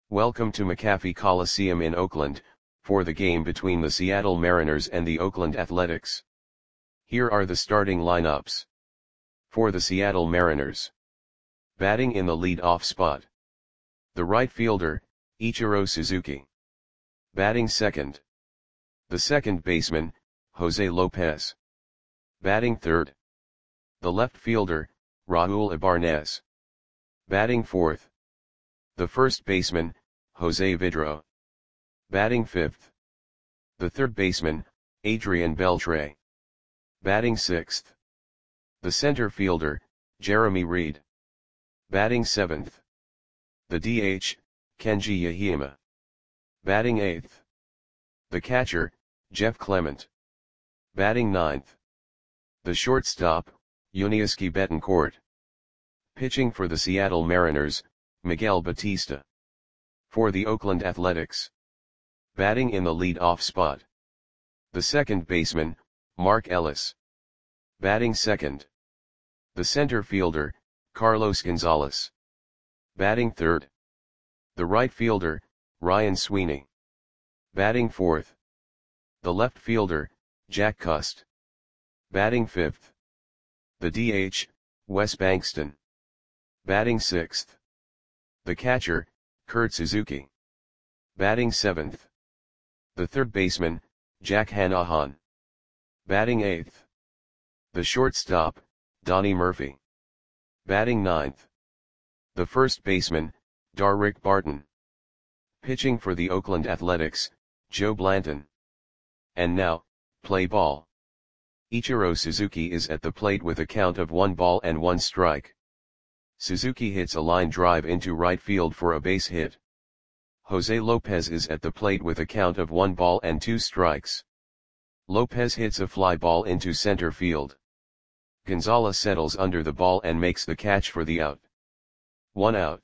Welcome to McAfee Coliseum in Oakland, for the game between the Seattle Mariners and the Oakland Athletics. Here are the starting lineups. For the Seattle Mariners. Batting in the lead-off spot. The right fielder, Ichiro Suzuki. Batting second. The second baseman, Jose Lopez. Batting third. The left fielder, Raul Ibarnez. Batting fourth. The first baseman, Jose Vidro. Batting fifth. The third baseman, Adrian Beltre. Batting sixth. The center fielder, Jeremy Reed. Batting seventh. The DH, Kenji Yahima. Batting eighth. The catcher, Jeff Clement. Batting ninth. The shortstop, Yuniesky Betancourt. Pitching for the Seattle Mariners, Miguel Batista. For the Oakland Athletics. Batting in the lead-off spot. The second baseman, Mark Ellis. Batting second. The center fielder, Carlos Gonzalez. Batting third. The right fielder, Ryan Sweeney. Batting fourth. The left fielder, Jack Cust. Batting fifth. The DH, Wes Bankston. Batting sixth. The catcher, Kurt Suzuki. Batting seventh. The third baseman, Jack Hanahan. Batting eighth. The shortstop, Donnie Murphy. Batting ninth. The first baseman, Darrick Barton. Pitching for the Oakland Athletics, Joe Blanton. And now, play ball. Ichiro Suzuki is at the plate with a count of 1 strike. Suzuki hits a line drive into right field for a base hit. Jose Lopez is at the plate with a count of 1 strikes. Lopez hits a fly ball into center field. Gonzalez settles under the ball and makes the catch for the out. 1 out.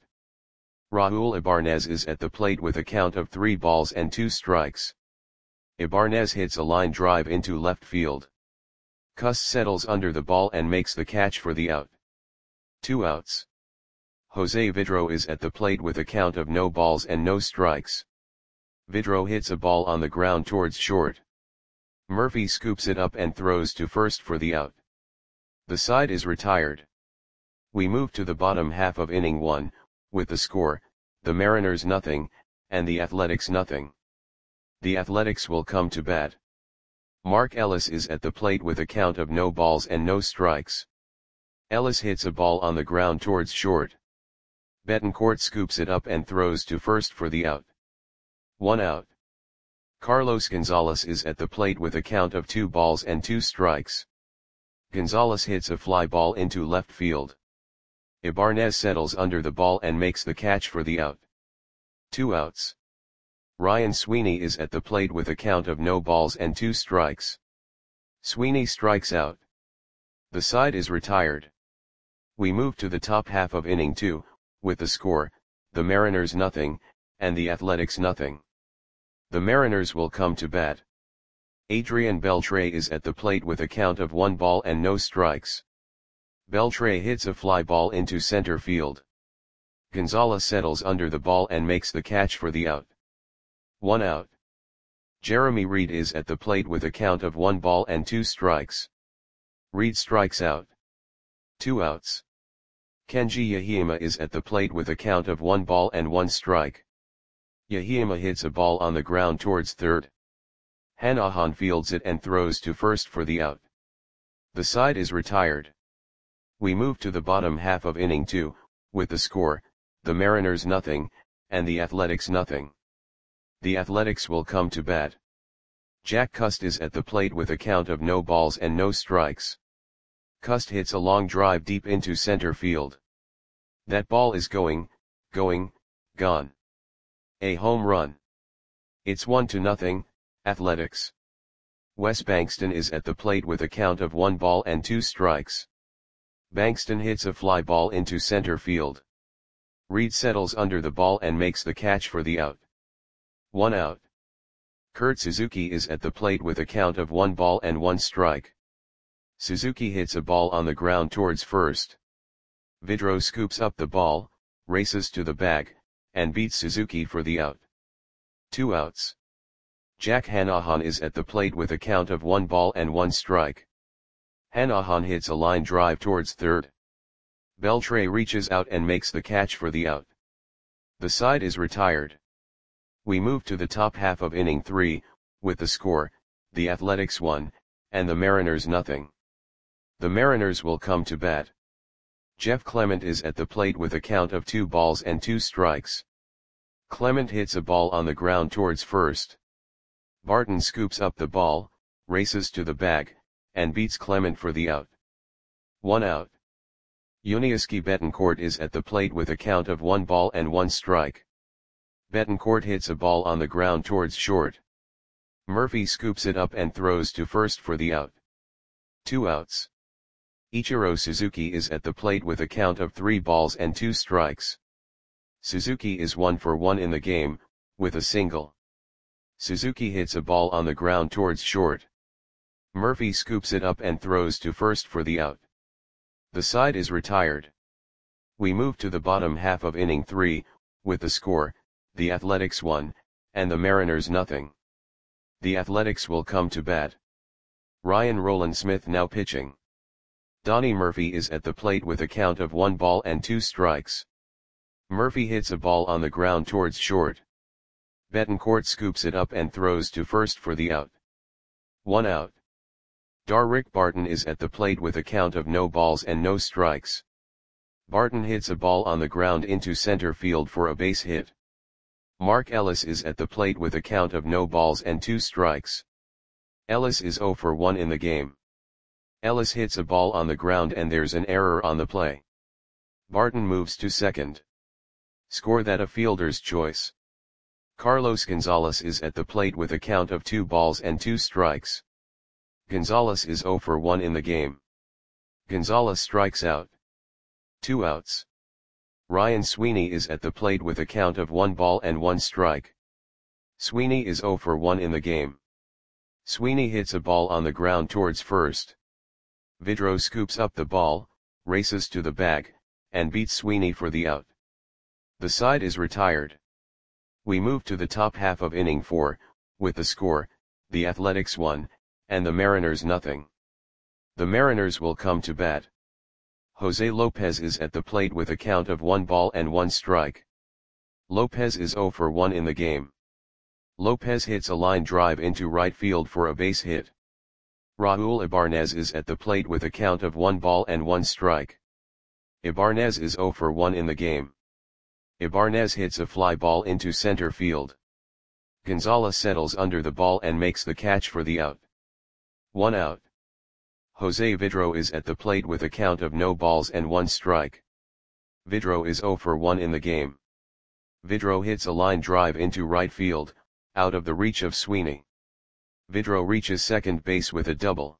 Raul Ibarnez is at the plate with a count of 3 strikes. Ibarnez hits a line drive into left field. Cust settles under the ball and makes the catch for the out. 2 outs. Jose Vidro is at the plate with a count of no strikes. Vidro hits a ball on the ground towards short. Murphy scoops it up and throws to first for the out. The side is retired. We move to the bottom half of inning 1, with the score, the Mariners nothing, and the Athletics nothing. The Athletics will come to bat. Mark Ellis is at the plate with a count of no strikes. Ellis hits a ball on the ground towards short. Betancourt scoops it up and throws to first for the out. 1 out. Carlos Gonzalez is at the plate with a count of 2 strikes. Gonzalez hits a fly ball into left field. Ibarnez settles under the ball and makes the catch for the out. 2 outs. Ryan Sweeney is at the plate with a count of no strikes. Sweeney strikes out. The side is retired. We move to the top half of inning 2, with the score, the Mariners nothing, and the Athletics nothing. The Mariners will come to bat. Adrian Beltre is at the plate with a count of 1 strikes. Beltre hits a fly ball into center field. Gonzalez settles under the ball and makes the catch for the out. 1 out. Jeremy Reed is at the plate with a count of 1 strikes. Reed strikes out. 2 outs. Kenji Yahima is at the plate with a count of 1 strike. Yahima hits a ball on the ground towards third. Hanahan fields it and throws to first for the out. The side is retired. We move to the bottom half of inning 2, with the score, the Mariners nothing, and the Athletics nothing. The Athletics will come to bat. Jack Cust is at the plate with a count of no strikes. Cust hits a long drive deep into center field. That ball is gone. A home run. It's 1-0, Athletics. Wes Bankston is at the plate with a count of 1 strikes. Bankston hits a fly ball into center field. Reed settles under the ball and makes the catch for the out. 1 out. Kurt Suzuki is at the plate with a count of 1 strike. Suzuki hits a ball on the ground towards first. Vidro scoops up the ball, races to the bag, and beats Suzuki for the out. 2 outs. Jack Hanahan is at the plate with a count of 1 ball and 1 strike. Hanahan hits a line drive towards third. Beltre reaches out and makes the catch for the out. The side is retired. We move to the top half of inning 3, with the score, the Athletics 1, and the Mariners nothing. The Mariners will come to bat. Jeff Clement is at the plate with a count of 2 balls and 2 strikes. Clement hits a ball on the ground towards first. Barton scoops up the ball, races to the bag, and beats Clement for the out. 1 out. Yuniesky Betancourt is at the plate with a count of 1 ball and 1 strike. Betancourt hits a ball on the ground towards short. Murphy scoops it up and throws to first for the out. 2 outs. Ichiro Suzuki is at the plate with a count of 3 balls and 2 strikes. Suzuki is 1 for 1 in the game, with a single. Suzuki hits a ball on the ground towards short. Murphy scoops it up and throws to first for the out. The side is retired. We move to the bottom half of inning 3, with the score, the Athletics 1, and the Mariners nothing. The Athletics will come to bat. Ryan Rowland-Smith now pitching. Donnie Murphy is at the plate with a count of 1 ball and 2 strikes. Murphy hits a ball on the ground towards short. Betancourt scoops it up and throws to first for the out. 1 out. Darrick Barton is at the plate with a count of no balls and no strikes. Barton hits a ball on the ground into center field for a base hit. Mark Ellis is at the plate with a count of no balls and 2 strikes. Ellis is 0 for 1 in the game. Ellis hits a ball on the ground and there's an error on the play. Barton moves to second. Score that a fielder's choice. Carlos Gonzalez is at the plate with a count of 2 balls and 2 strikes. Gonzalez is 0 for 1 in the game. Gonzalez strikes out. 2 outs. Ryan Sweeney is at the plate with a count of 1 ball and 1 strike. Sweeney is 0 for 1 in the game. Sweeney hits a ball on the ground towards first. Vidro scoops up the ball, races to the bag, and beats Sweeney for the out. The side is retired. We move to the top half of inning 4, with the score, the Athletics 1, and the Mariners nothing. The Mariners will come to bat. Jose Lopez is at the plate with a count of 1 ball and 1 strike. Lopez is 0 for 1 in the game. Lopez hits a line drive into right field for a base hit. Raul Ibanez is at the plate with a count of 1 ball and 1 strike. Ibanez is 0 for 1 in the game. Ibanez hits a fly ball into center field. Gonzalez settles under the ball and makes the catch for the out. 1 out. Jose Vidro is at the plate with a count of no balls and 1 strike. Vidro is 0 for 1 in the game. Vidro hits a line drive into right field, out of the reach of Sweeney. Vidro reaches second base with a double.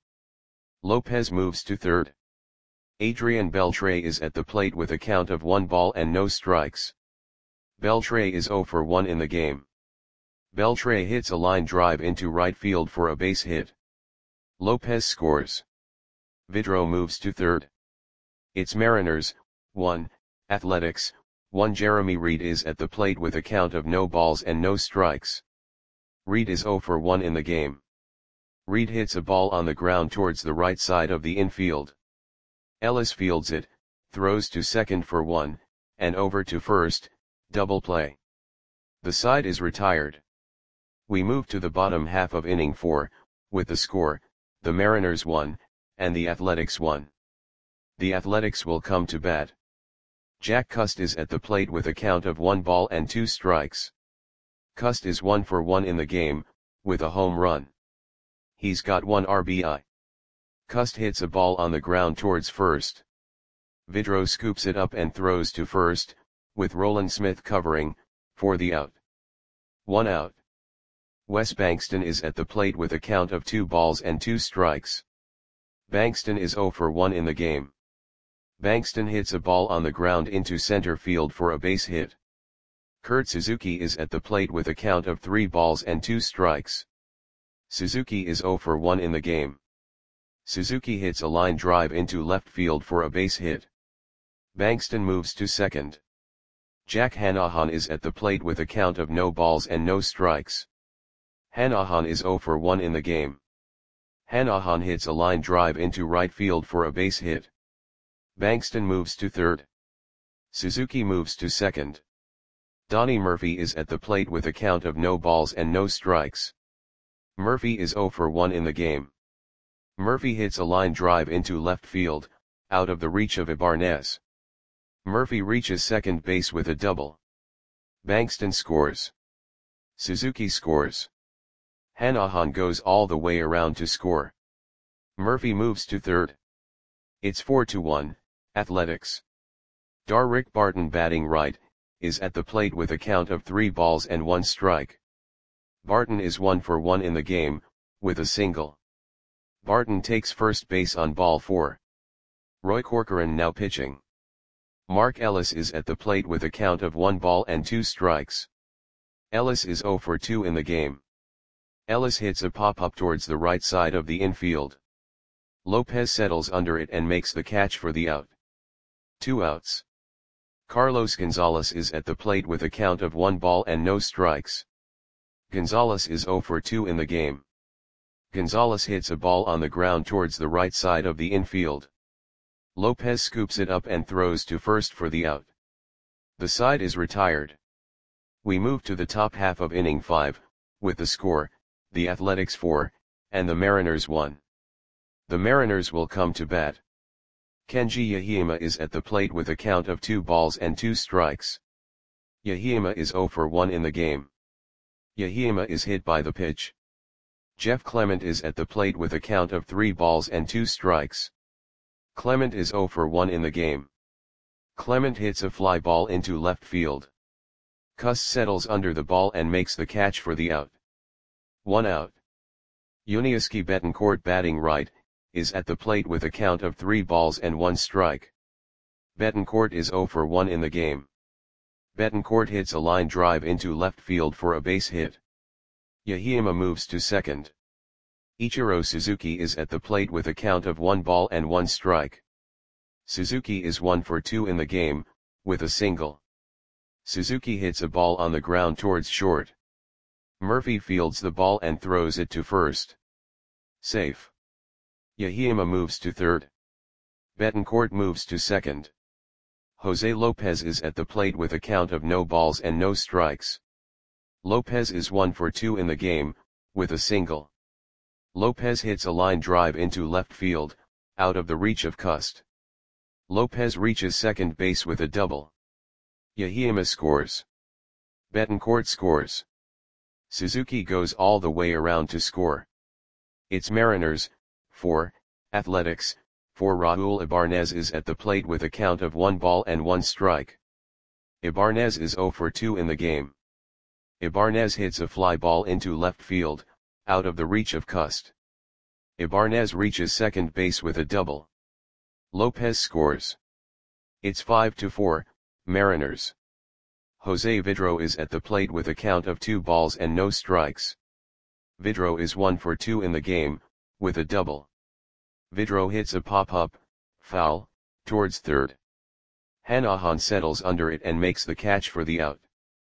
Lopez moves to third. Adrian Beltre is at the plate with a count of 1 ball and no strikes. Beltre is 0 for 1 in the game. Beltre hits a line drive into right field for a base hit. Lopez scores. Vidro moves to third. It's Mariners, 1, Athletics, 1. Jeremy Reed is at the plate with a count of no balls and no strikes. Reed is 0 for 1 in the game. Reed hits a ball on the ground towards the right side of the infield. Ellis fields it, throws to second for 1, and over to first, double play. The side is retired. We move to the bottom half of inning 4, with the score, the Mariners 1, and the Athletics 1. The Athletics will come to bat. Jack Cust is at the plate with a count of 1 ball and 2 strikes. Cust is 1 for 1 in the game, with a home run. He's got 1 RBI. Cust hits a ball on the ground towards first. Vidro scoops it up and throws to first, with Rowland-Smith covering, for the out. 1 out. Wes Bankston is at the plate with a count of 2 balls and 2 strikes. Bankston is 0 for 1 in the game. Bankston hits a ball on the ground into center field for a base hit. Kurt Suzuki is at the plate with a count of 3 balls and 2 strikes. Suzuki is 0 for 1 in the game. Suzuki hits a line drive into left field for a base hit. Bankston moves to second. Jack Hanahan is at the plate with a count of no balls and no strikes. Hanahan is 0 for 1 in the game. Hanahan hits a line drive into right field for a base hit. Bankston moves to third. Suzuki moves to second. Donnie Murphy is at the plate with a count of no balls and no strikes. Murphy is 0 for 1 in the game. Murphy hits a line drive into left field, out of the reach of Ibanez. Murphy reaches second base with a double. Bankston scores. Suzuki scores. Hanahan goes all the way around to score. Murphy moves to third. It's 4-1, Athletics. Darrick Barton, batting right, is at the plate with a count of 3 balls and 1 strike. Barton is 1 for 1 in the game, with a single. Barton takes first base on ball 4. Roy Corcoran now pitching. Mark Ellis is at the plate with a count of 1 ball and 2 strikes. Ellis is 0 for 2 in the game. Ellis hits a pop-up towards the right side of the infield. Lopez settles under it and makes the catch for the out. 2 outs. Carlos Gonzalez is at the plate with a count of 1 ball and no strikes. Gonzalez is 0 for 2 in the game. Gonzalez hits a ball on the ground towards the right side of the infield. Lopez scoops it up and throws to first for the out. The side is retired. We move to the top half of inning 5, with the score, the Athletics 4, and the Mariners 1. The Mariners will come to bat. Kenji Yahima is at the plate with a count of 2 balls and 2 strikes. Yahima is 0 for 1 in the game. Yahima is hit by the pitch. Jeff Clement is at the plate with a count of 3 balls and 2 strikes. Clement is 0 for 1 in the game. Clement hits a fly ball into left field. Cuss settles under the ball and makes the catch for the out. 1 out. Yuniesky Betancourt, batting right, is at the plate with a count of 3 balls and 1 strike. Betancourt is 0 for 1 in the game. Betancourt hits a line drive into left field for a base hit. Yahima moves to second. Ichiro Suzuki is at the plate with a count of 1 ball and 1 strike. Suzuki is 1 for 2 in the game, with a single. Suzuki hits a ball on the ground towards short. Murphy fields the ball and throws it to first. Safe. Yahima moves to third. Betancourt moves to second. Jose Lopez is at the plate with a count of no balls and no strikes. Lopez is 1 for 2 in the game, with a single. Lopez hits a line drive into left field, out of the reach of Cust. Lopez reaches second base with a double. Yahima scores. Betancourt scores. Suzuki goes all the way around to score. It's Mariners 4, Athletics 4. Raul Ibanez is at the plate with a count of 1 ball and 1 strike. Ibanez is 0 for 2 in the game. Ibanez hits a fly ball into left field, out of the reach of Cust. Ibanez reaches second base with a double. Lopez scores. It's 5-4, Mariners. Jose Vidro is at the plate with a count of 2 balls and no strikes. Vidro is 1 for 2 in the game, with a double. Vidro hits a pop-up, foul, towards third. Hanahan settles under it and makes the catch for the out.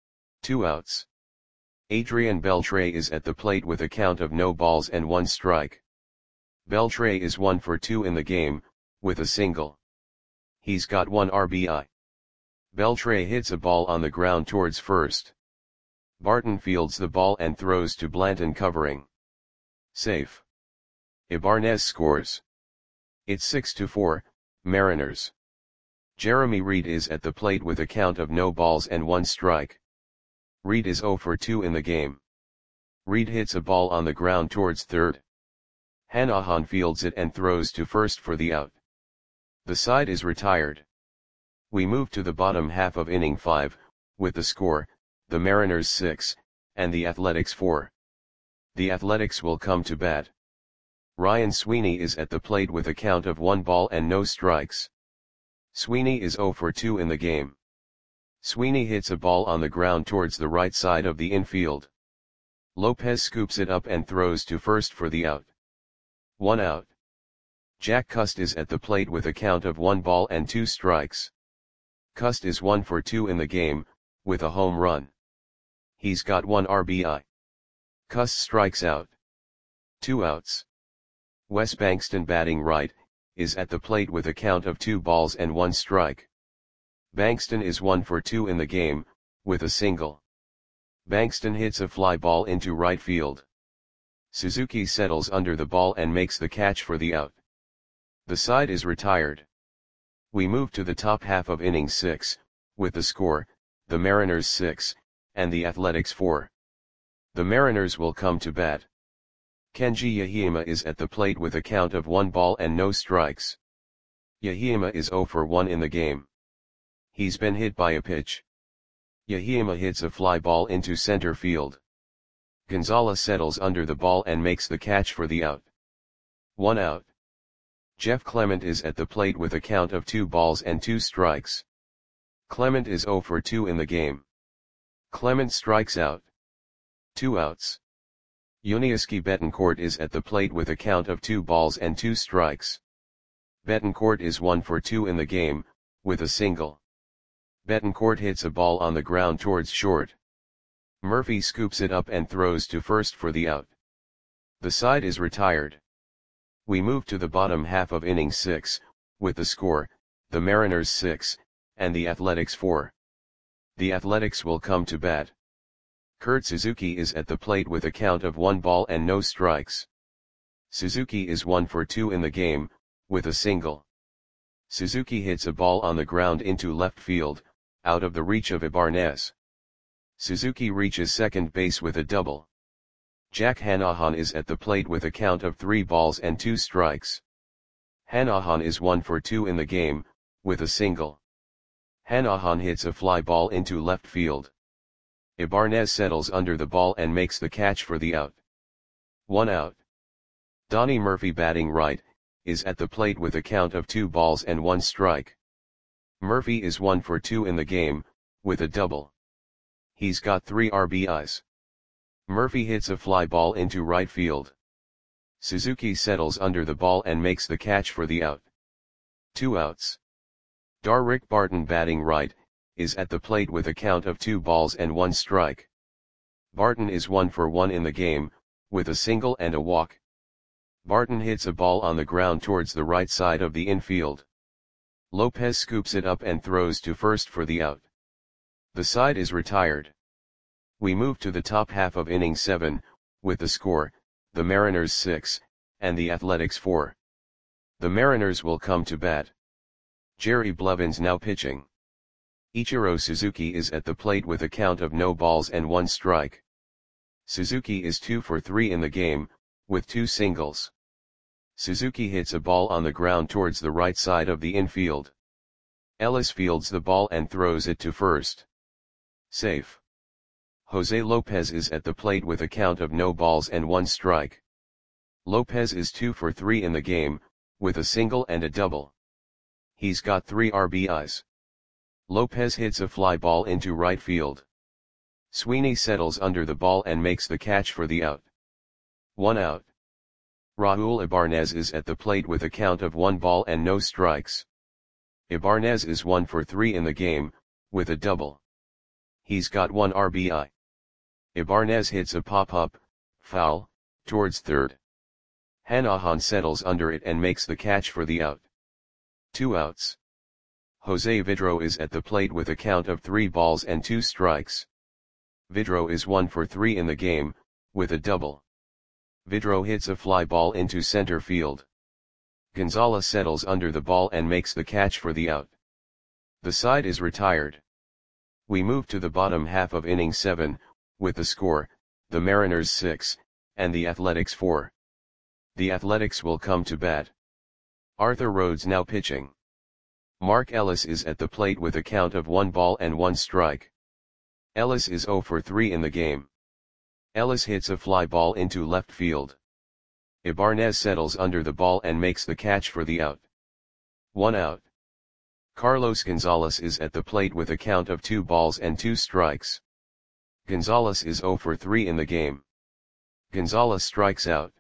2 outs. Adrian Beltre is at the plate with a count of no balls and 1 strike. Beltre is 1 for 2 in the game, with a single. He's got 1 RBI. Beltre hits a ball on the ground towards first. Barton fields the ball and throws to Blanton covering. Safe. Ibanez scores. It's 6-4, Mariners. Jeremy Reed is at the plate with a count of no balls and 1 strike. Reed is 0 for 2 in the game. Reed hits a ball on the ground towards third. Hanahan fields it and throws to first for the out. The side is retired. We move to the bottom half of inning 5, with the score, the Mariners 6, and the Athletics 4. The Athletics will come to bat. Ryan Sweeney is at the plate with a count of 1 ball and no strikes. Sweeney is 0 for 2 in the game. Sweeney hits a ball on the ground towards the right side of the infield. Lopez scoops it up and throws to first for the out. 1 out. Jack Cust is at the plate with a count of 1 ball and 2 strikes. Cust is 1 for 2 in the game, with a home run. He's got 1 RBI. Cust strikes out. 2 outs. Wes Bankston, batting right, is at the plate with a count of 2 balls and 1 strike. Bankston is 1 for 2 in the game, with a single. Bankston hits a fly ball into right field. Suzuki settles under the ball and makes the catch for the out. The side is retired. We move to the top half of inning 6, with the score, the Mariners 6, and the Athletics 4. The Mariners will come to bat. Kenji Yahima is at the plate with a count of 1 ball and no strikes. Yahima is 0 for 1 in the game. He's been hit by a pitch. Yahima hits a fly ball into center field. Gonzalez settles under the ball and makes the catch for the out. 1 out. Jeff Clement is at the plate with a count of 2 balls and 2 strikes. Clement is 0 for 2 in the game. Clement strikes out. 2 outs. Yuniesky Betancourt is at the plate with a count of 2 balls and 2 strikes. Betancourt is 1 for 2 in the game, with a single. Betancourt hits a ball on the ground towards short. Murphy scoops it up and throws to first for the out. The side is retired. We move to the bottom half of inning 6, with the score, the Mariners 6, and the Athletics 4. The Athletics will come to bat. Kurt Suzuki is at the plate with a count of 1 ball and no strikes. Suzuki is 1 for 2 in the game, with a single. Suzuki hits a ball on the ground into left field, out of the reach of Ibanez. Suzuki reaches second base with a double. Jack Hanahan is at the plate with a count of 3 balls and 2 strikes. Hanahan is 1 for 2 in the game, with a single. Hanahan hits a fly ball into left field. Ibanez settles under the ball and makes the catch for the out. 1 out. Donnie Murphy, batting right, is at the plate with a count of 2 balls and 1 strike. Murphy is 1 for 2 in the game, with a double. He's got 3 RBIs. Murphy hits a fly ball into right field. Suzuki settles under the ball and makes the catch for the out. 2 outs. Darrick Barton, batting right, is at the plate with a count of 2 balls and 1 strike. Barton is 1 for 1 in the game, with a single and a walk. Barton hits a ball on the ground towards the right side of the infield. Lopez scoops it up and throws to first for the out. The side is retired. We move to the top half of inning 7, with the score, the Mariners 6, and the Athletics 4. The Mariners will come to bat. Jerry Blevins now pitching. Ichiro Suzuki is at the plate with a count of no balls and 1 strike. Suzuki is 2 for 3 in the game, with 2 singles. Suzuki hits a ball on the ground towards the right side of the infield. Ellis fields the ball and throws it to first. Safe. Jose Lopez is at the plate with a count of no balls and 1 strike. Lopez is 2 for 3 in the game, with a single and a double. He's got 3 RBIs. Lopez hits a fly ball into right field. Sweeney settles under the ball and makes the catch for the out. 1 out. Raul Ibanez is at the plate with a count of 1 ball and no strikes. Ibanez is 1 for 3 in the game, with a double. He's got 1 RBI. Ibanez hits a pop-up, foul, towards third. Hanahan settles under it and makes the catch for the out. 2 outs. Jose Vidro is at the plate with a count of 3 balls and 2 strikes. Vidro is 1 for 3 in the game, with a double. Vidro hits a fly ball into center field. Gonzalez settles under the ball and makes the catch for the out. The side is retired. We move to the bottom half of inning 7, with the score, the Mariners 6, and the Athletics 4. The Athletics will come to bat. Arthur Rhodes now pitching. Mark Ellis is at the plate with a count of 1 ball and 1 strike. Ellis is 0 for 3 in the game. Ellis hits a fly ball into left field. Ibanez settles under the ball and makes the catch for the out. 1 out. Carlos Gonzalez is at the plate with a count of 2 balls and 2 strikes. Gonzalez is 0 for 3 in the game. Gonzalez strikes out.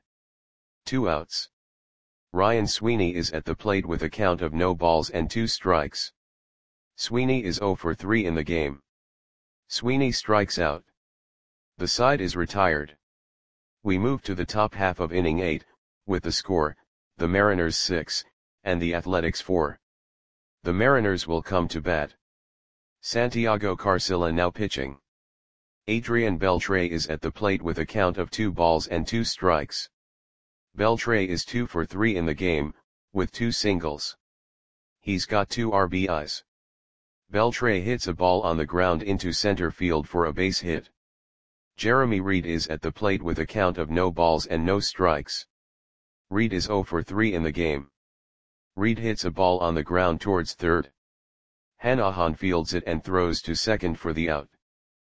2 outs. Ryan Sweeney is at the plate with a count of no balls and 2 strikes. Sweeney is 0 for 3 in the game. Sweeney strikes out. The side is retired. We move to the top half of inning 8, with the score, the Mariners 6, and the Athletics 4. The Mariners will come to bat. Santiago Carcilla now pitching. Adrian Beltre is at the plate with a count of 2 balls and 2 strikes. Beltre is 2 for 3 in the game, with 2 singles. He's got 2 RBIs. Beltre hits a ball on the ground into center field for a base hit. Jeremy Reed is at the plate with a count of no balls and no strikes. Reed is 0 for 3 in the game. Reed hits a ball on the ground towards third. Hanahan fields it and throws to second for the out.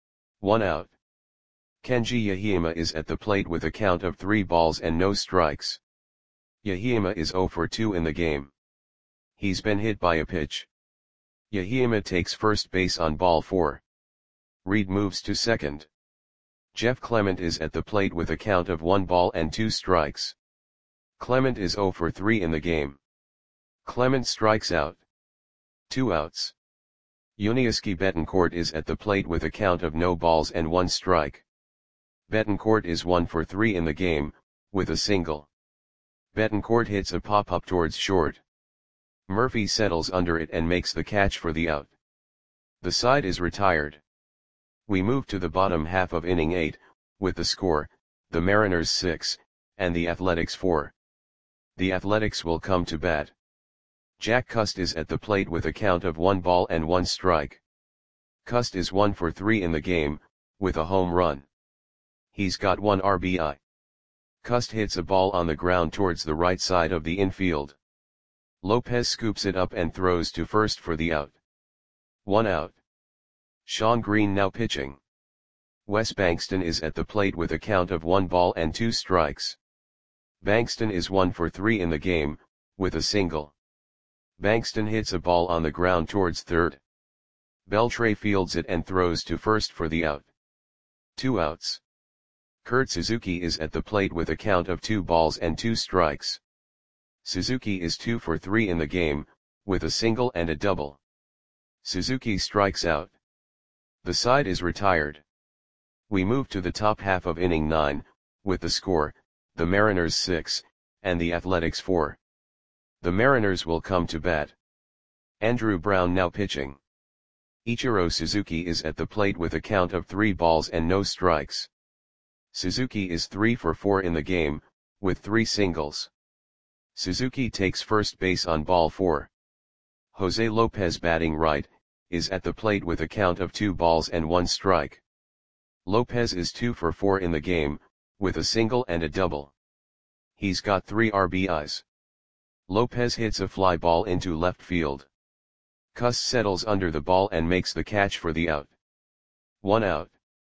1 out. Kenji Yahima is at the plate with a count of 3 balls and no strikes. Yahima is 0 for 2 in the game. He's been hit by a pitch. Yahima takes first base on ball 4. Reed moves to second. Jeff Clement is at the plate with a count of 1 ball and 2 strikes. Clement is 0 for 3 in the game. Clement strikes out. 2 outs. Yuniesky Betancourt is at the plate with a count of no balls and 1 strike. Betancourt is 1 for 3 in the game, with a single. Betancourt hits a pop-up towards short. Murphy settles under it and makes the catch for the out. The side is retired. We move to the bottom half of inning 8, with the score, the Mariners 6, and the Athletics 4. The Athletics will come to bat. Jack Cust is at the plate with a count of 1 ball and 1 strike. Cust is 1 for 3 in the game, with a home run. He's got 1 RBI. Cust hits a ball on the ground towards the right side of the infield. Lopez scoops it up and throws to first for the out. 1 out. Sean Green now pitching. Wes Bankston is at the plate with a count of 1 ball and 2 strikes. Bankston is 1 for 3 in the game, with a single. Bankston hits a ball on the ground towards third. Beltre fields it and throws to first for the out. 2 outs. Kurt Suzuki is at the plate with a count of 2 balls and 2 strikes. Suzuki is 2 for 3 in the game, with a single and a double. Suzuki strikes out. The side is retired. We move to the top half of inning 9, with the score, the Mariners 6, and the Athletics 4. The Mariners will come to bat. Andrew Brown now pitching. Ichiro Suzuki is at the plate with a count of 3 balls and no strikes. Suzuki is 3 for 4 in the game, with 3 singles. Suzuki takes first base on ball 4. Jose Lopez batting right, is at the plate with a count of 2 balls and 1 strike. Lopez is 2 for 4 in the game, with a single and a double. He's got 3 RBIs. Lopez hits a fly ball into left field. Cust settles under the ball and makes the catch for the out. 1 out.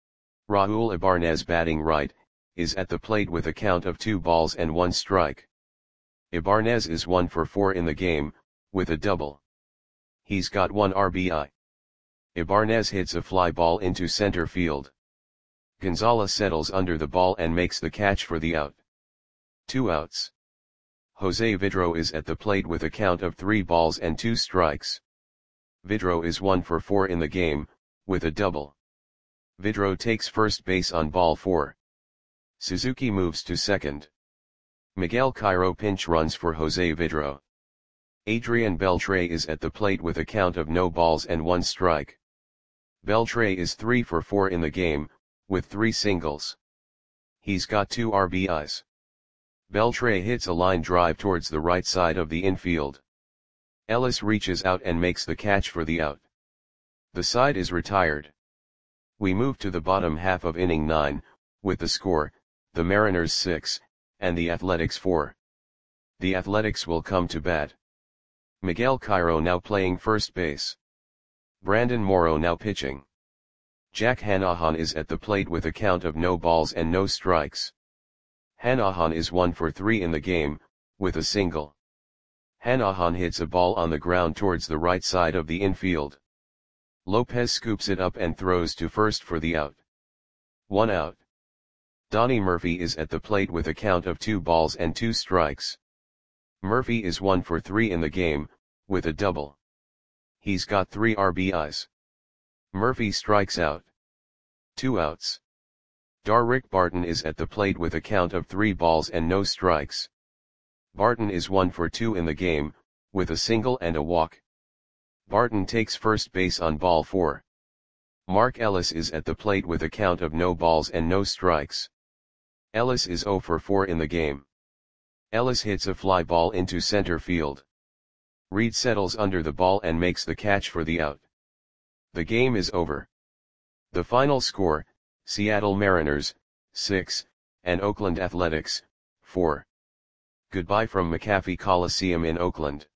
Raul Ibanez batting right, is at the plate with a count of 2 balls and 1 strike. Ibanez is 1 for 4 in the game, with a double. He's got 1 RBI. Ibanez hits a fly ball into center field. Gonzalez settles under the ball and makes the catch for the out. 2 outs. Jose Vidro is at the plate with a count of 3 balls and 2 strikes. Vidro is 1 for 4 in the game, with a double. Vidro takes first base on ball 4. Suzuki moves to second. Miguel Cairo pinch runs for Jose Vidro. Adrian Beltre is at the plate with a count of no balls and 1 strike. Beltre is 3 for 4 in the game, with 3 singles. He's got 2 RBIs. Beltre hits a line drive towards the right side of the infield. Ellis reaches out and makes the catch for the out. The side is retired. We move to the bottom half of inning 9, with the score, the Mariners 6, and the Athletics 4. The Athletics will come to bat. Miguel Cairo now playing first base. Brandon Morrow now pitching. Jack Hanahan is at the plate with a count of no balls and no strikes. Hanahan is 1 for 3 in the game, with a single. Hanahan hits a ball on the ground towards the right side of the infield. Lopez scoops it up and throws to first for the out. 1 out. Donnie Murphy is at the plate with a count of 2 balls and 2 strikes. Murphy is 1 for 3 in the game, with a double. he's got 3 RBIs. Murphy strikes out. 2 outs. Darrick Barton is at the plate with a count of 3 balls and no strikes. Barton is 1 for 2 in the game, with a single and a walk. Barton takes first base on ball 4. Mark Ellis is at the plate with a count of no balls and no strikes. Ellis is 0 for 4 in the game. Ellis hits a fly ball into center field. Reed settles under the ball and makes the catch for the out. The game is over. The final score, Seattle Mariners, 6, and Oakland Athletics, 4. Goodbye from McAfee Coliseum in Oakland.